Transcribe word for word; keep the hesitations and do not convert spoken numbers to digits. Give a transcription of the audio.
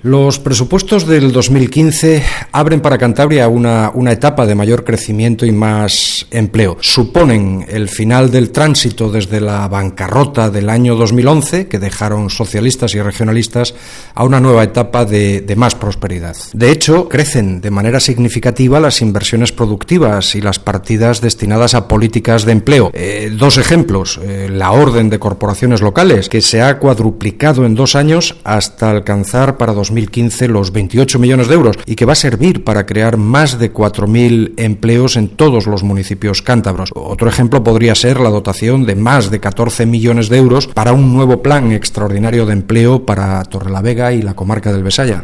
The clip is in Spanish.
Los presupuestos del dos mil quince abren para Cantabria una, una etapa de mayor crecimiento y más empleo. Suponen el final del tránsito desde la bancarrota del año dos mil once, que dejaron socialistas y regionalistas, a una nueva etapa de, de más prosperidad. De hecho, crecen de manera significativa las inversiones productivas y las partidas destinadas a políticas de empleo. Eh, dos ejemplos. Eh, la orden de corporaciones locales, que se ha cuadruplicado en dos años hasta alcanzar para dos mil quince los veintiocho millones de euros y que va a servir para crear más de cuatro mil empleos en todos los municipios cántabros. Otro ejemplo podría ser la dotación de más de catorce millones de euros para un nuevo plan extraordinario de empleo para Torrelavega y la comarca del Besaya.